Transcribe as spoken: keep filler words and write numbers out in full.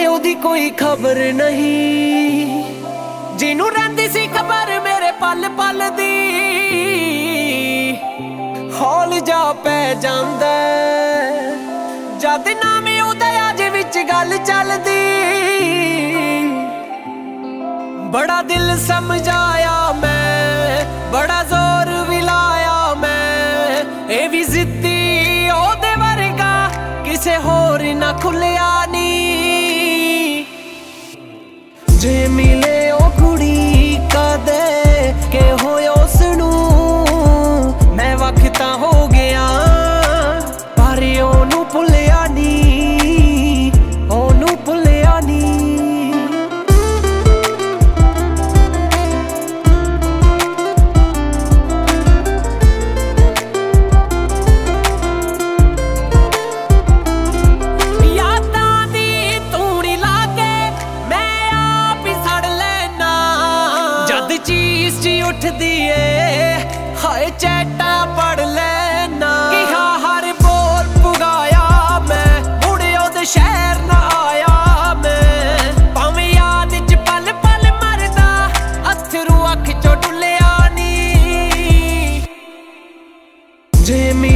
ओदी कोई खबर नहीं, जिन्नू रहिंदी सी खबर मेरे पल पल दी। हौल जा पै जांदा जद नाम ओदा अज विच गल चलदी। बड़ा दिल समझाया मैं, बड़ा जोर भी लाया मैं, ए भी जिद्दी ओदे वर्गा किसे होर ना खुलिया नी। जे मिले ओ कुड़ी कदे के होया उसनू मैं वख तां हो गया, पर ओनू भुलिया नी, ओनू भुलिया नी। उठदी है हाय चैटा पढ़ लेना कि हाँ हर बोल पुगाया मैं, मुड़े ओदे शहर ना आया मैं। भावें याद च पल पल मरदा अथरू अख चो डुलिया नी। जे